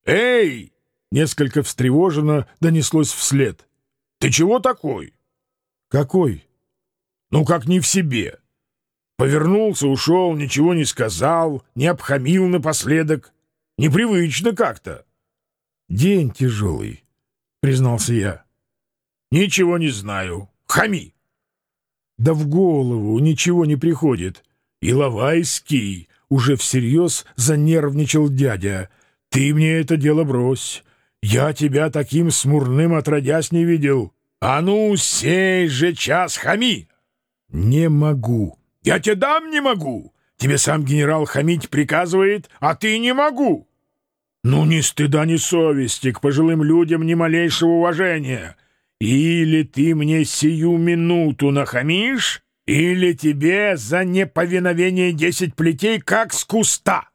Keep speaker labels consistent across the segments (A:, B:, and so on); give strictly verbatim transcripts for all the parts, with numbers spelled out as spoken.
A: «Эй!» — несколько встревоженно донеслось вслед. «Ты чего такой?»
B: «Какой?»
A: «Ну, как не в себе. Повернулся, ушел, ничего не сказал, не обхамил напоследок. Непривычно как-то».
B: «День тяжелый», — признался я.
A: «Ничего не знаю. Хами!»
B: «Да в голову ничего не приходит».
A: «Иловайский!»
B: — уже всерьез занервничал дядя. «Ты мне это дело брось. Я тебя таким смурным отродясь не видел.
A: А ну, сей же час хами!»
B: «Не могу».
A: «Я тебе дам не могу. Тебе сам генерал хамить приказывает, а ты не могу». «Ну, ни стыда, ни совести, к пожилым людям ни малейшего уважения. Или ты мне сию минуту нахамишь, или тебе за неповиновение десять плетей, как с куста».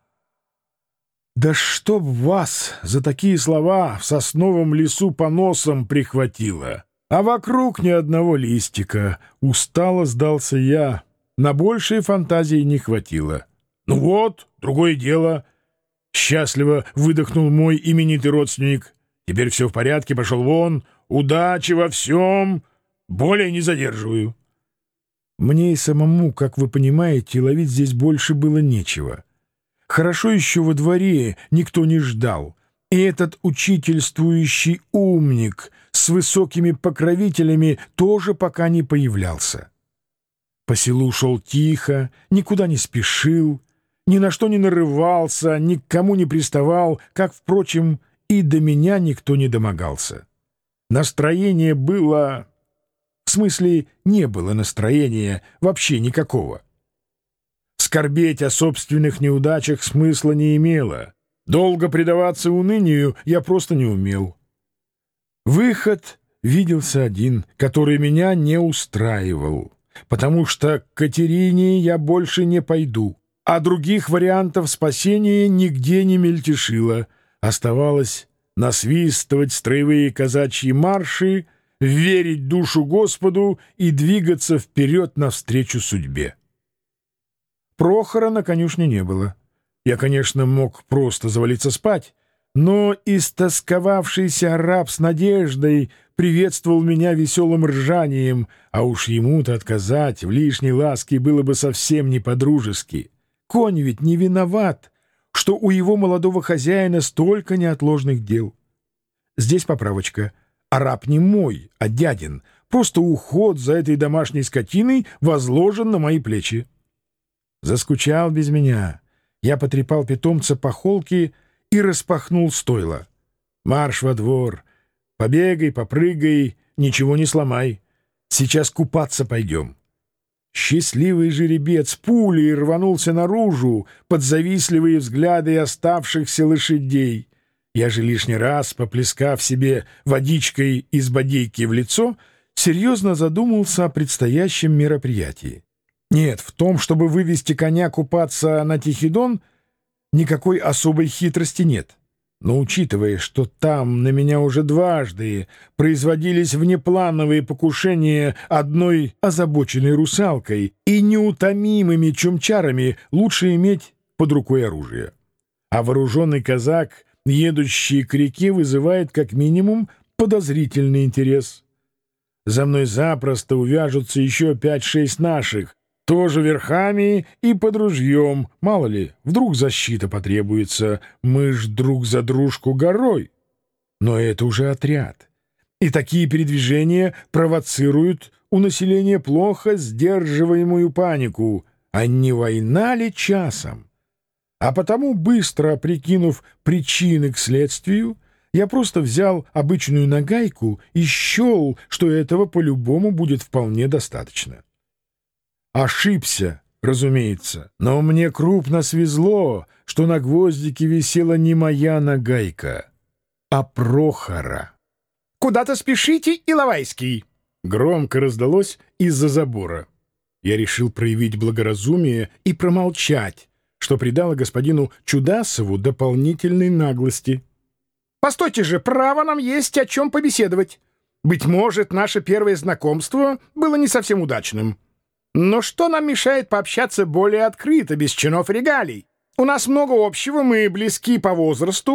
B: «Да чтоб вас за такие слова в сосновом лесу по носам прихватило, а вокруг ни одного листика!» Устало сдался я. На большие фантазии не хватило.
A: «Ну вот, другое дело!» — счастливо выдохнул мой именитый родственник. «Теперь все в порядке, пошел вон. Удачи во всем. Более не задерживаю».
B: Мне и самому, как вы понимаете, ловить здесь больше было нечего. Хорошо еще во дворе никто не ждал, и этот учительствующий умник с высокими покровителями тоже пока не появлялся. По селу шел тихо, никуда не спешил, ни на что не нарывался, ни к кому не приставал, как, впрочем, и до меня никто не домогался. Настроение было... В смысле, не было настроения вообще никакого. Скорбеть о собственных неудачах смысла не имело. Долго предаваться унынию я просто не умел. Выход виделся один, который меня не устраивал, потому что к Катерине я больше не пойду, а других вариантов спасения нигде не мельтешило. Оставалось насвистывать строевые казачьи марши, верить душу Господу и двигаться вперед навстречу судьбе. Прохора на конюшне не было. Я, конечно, мог просто завалиться спать, но истосковавшийся раб с надеждой приветствовал меня веселым ржанием, а уж ему-то отказать в лишней ласке было бы совсем не по-дружески. Конь ведь не виноват, что у его молодого хозяина столько неотложных дел. Здесь поправочка. А раб не мой, а дядин. Просто уход за этой домашней скотиной возложен на мои плечи. Заскучал без меня. Я потрепал питомца по холке и распахнул стойла. Марш во двор. Побегай, попрыгай, ничего не сломай. Сейчас купаться пойдем. Счастливый жеребец пулей рванулся наружу под завистливые взгляды оставшихся лошадей. Я же лишний раз, поплескав себе водичкой из бодейки в лицо, серьезно задумался о предстоящем мероприятии. Нет, в том, чтобы вывести коня купаться на Тихий Дон, никакой особой хитрости нет. Но учитывая, что там на меня уже дважды производились внеплановые покушения одной озабоченной русалкой и неутомимыми чумчарами, лучше иметь под рукой оружие. А вооруженный казак, едущий к реке, вызывает как минимум подозрительный интерес. За мной запросто увяжутся еще пять-шесть наших, тоже верхами и под ружьем. Мало ли, вдруг защита потребуется, мы ж друг за дружку горой. Но это уже отряд. И такие передвижения провоцируют у населения плохо сдерживаемую панику. А не война ли часом? А потому, быстро прикинув причины к следствию, я просто взял обычную нагайку и счел, что этого по-любому будет вполне достаточно. Ошибся, разумеется, но мне крупно свезло, что на гвоздике висела не моя нагайка, а Прохора.
A: «Куда-то спешите, Иловайский!»
B: Громко раздалось из-за забора. Я решил проявить благоразумие и промолчать, что придало господину Чудасову дополнительной наглости.
A: «Постойте же, право нам есть о чем побеседовать. Быть может, наше первое знакомство было не совсем удачным. Но что нам мешает пообщаться более открыто, без чинов и регалий? У нас много общего, мы близки по возрасту.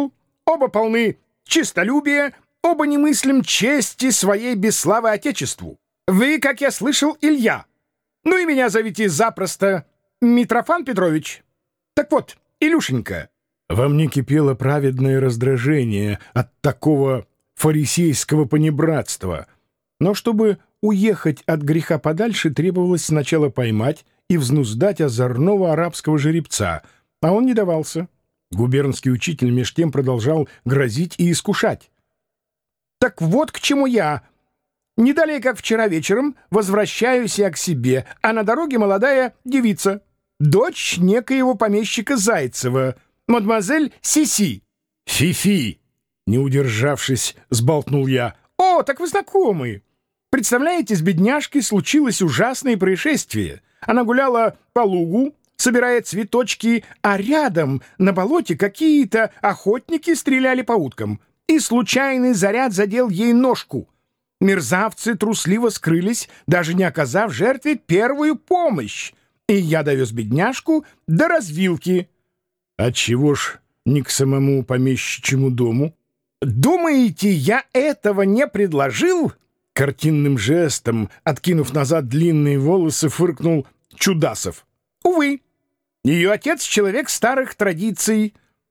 C: Оба полны честолюбия, оба не мыслим чести своей без славы Отечеству. Вы, как я слышал, Илья. Ну и меня зовите запросто Митрофан Петрович. Так вот, Илюшенька».
B: Во мне кипело праведное раздражение от такого фарисейского понебратства. Но чтобы уехать от греха подальше, требовалось сначала поймать и взнуздать озорного арабского жеребца, а он не давался. Губернский учитель меж тем продолжал грозить и искушать.
C: «Так вот к чему я. Не далее, как вчера вечером, возвращаюсь я к себе, а на дороге молодая девица, дочь некоего помещика Зайцева, мадемуазель Сиси».
B: «Фи-фи!» — не удержавшись, сболтнул я.
C: «О, так вы знакомы. Представляете, с бедняжкой случилось ужасное происшествие. Она гуляла по лугу, собирая цветочки, а рядом на болоте какие-то охотники стреляли по уткам, и случайный заряд задел ей ножку. Мерзавцы трусливо скрылись, даже не оказав жертве первую помощь, и я довез бедняжку до развилки».
B: «Отчего ж не к самому помещичьему дому?»
C: «Думаете, я этого не предложил?»
B: Картинным жестом, откинув назад длинные волосы, фыркнул Чудасов.
C: «Увы, ее отец — человек старых традиций.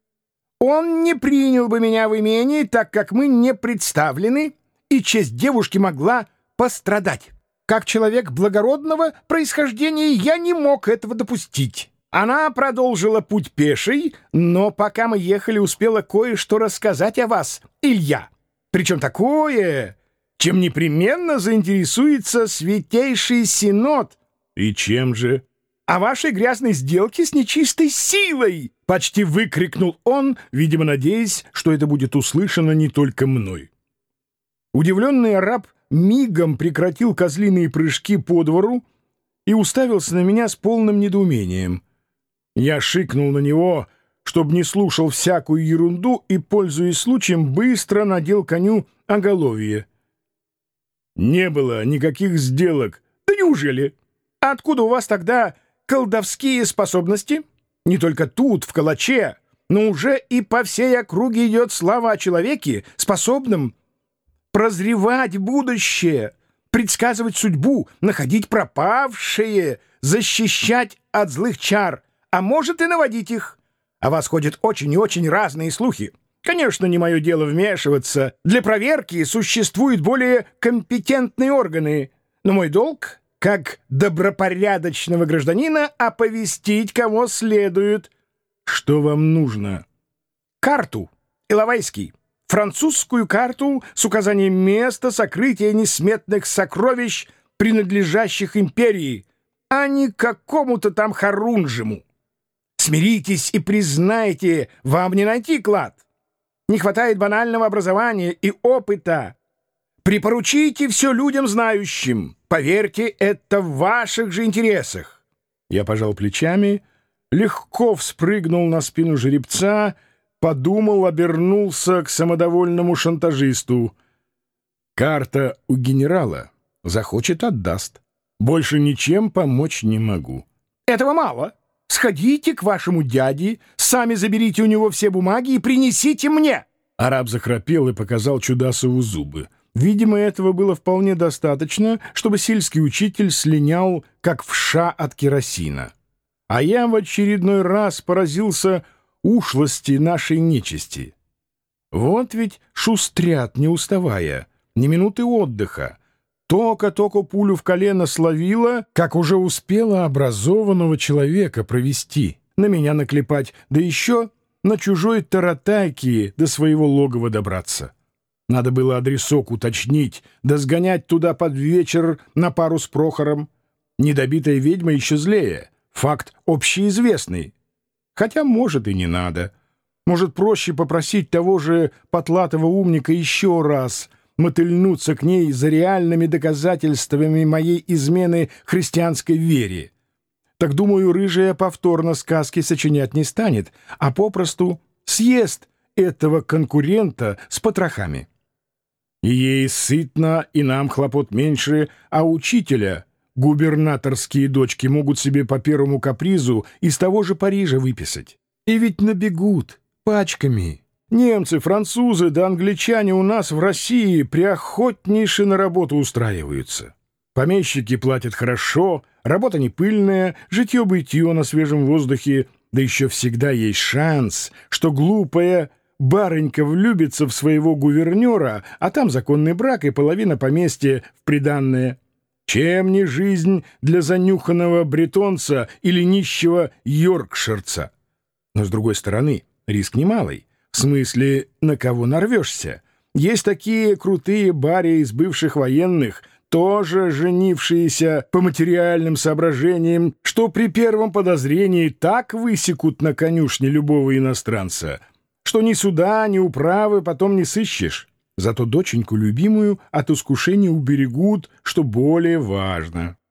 C: Он не принял бы меня в имении, так как мы не представлены, и честь девушки могла пострадать. Как человек благородного происхождения я не мог этого допустить. Она продолжила путь пеший, но пока мы ехали, успела кое-что рассказать о вас, Илья. Причем такое, чем непременно заинтересуется Святейший Синод».
B: «И чем же?»
C: «О вашей грязной сделке с нечистой силой!» — почти выкрикнул он, видимо, надеясь, что это будет услышано не только мной. Удивленный араб мигом прекратил козлиные прыжки по двору и уставился на меня с полным недоумением. Я шикнул на него, чтобы не слушал всякую ерунду, и, пользуясь случаем, быстро надел коню оголовье.
B: «Не было никаких сделок».
C: «Да неужели? А откуда у вас тогда колдовские способности? Не только тут, в Калаче, но уже и по всей округе идет слава о человеке, способном прозревать будущее, предсказывать судьбу, находить пропавшие, защищать от злых чар, а может и наводить их. О вас ходят очень и очень разные слухи. Конечно, не мое дело вмешиваться. Для проверки существуют более компетентные органы, но мой долг, как добропорядочного гражданина, оповестить, кого следует».
B: «Что вам нужно?»
C: «Карту, Иловайский. Французскую карту с указанием места сокрытия несметных сокровищ, принадлежащих империи, а не какому-то там Харунжему. Смиритесь и признайте, вам не найти клад. Не хватает банального образования и опыта. Припоручите все людям знающим. Поверьте, это в ваших же интересах».
B: Я пожал плечами, легко вспрыгнул на спину жеребца, подумал, обернулся к самодовольному шантажисту. «Карта у генерала. Захочет — отдаст. Больше ничем помочь не могу».
C: «Этого мало. Сходите к вашему дяде, сами заберите у него все бумаги и принесите мне».
B: Араб захрапел и показал Чудасову зубы. Видимо, этого было вполне достаточно, чтобы сельский учитель слинял, как вша от керосина. А я в очередной раз поразился ушлости нашей нечисти. Вот ведь шустрят, не уставая, ни минуты отдыха. Тока-тока пулю в колено словила, как уже успела образованного человека провести, на меня наклепать, да еще на чужой таратайке до своего логова добраться. Надо было адресок уточнить, да сгонять туда под вечер на пару с Прохором. Недобитая ведьма еще злее, факт общеизвестный. Хотя, может, и не надо. Может, проще попросить того же потлатого умника еще раз мотыльнуться к ней за реальными доказательствами моей измены христианской вере. Так, думаю, рыжая повторно сказки сочинять не станет, а попросту съест этого конкурента с потрохами. И ей сытно, и нам хлопот меньше, а учителя губернаторские дочки могут себе по первому капризу из того же Парижа выписать. И ведь набегут пачками. Немцы, французы да англичане у нас в России приохотнейше на работу устраиваются. Помещики платят хорошо, работа не пыльная, житье-бытье на свежем воздухе, да еще всегда есть шанс, что глупая барынька влюбится в своего гувернера, а там законный брак и половина поместья в приданное. Чем не жизнь для занюханного бретонца или нищего йоркширца? Но, с другой стороны, риск немалый. В смысле, на кого нарвешься? Есть такие крутые бари из бывших военных, тоже женившиеся по материальным соображениям, что при первом подозрении так высекут на конюшне любого иностранца, что ни суда, ни управы потом не сыщешь. Зато доченьку любимую от искушения уберегут, что более важно.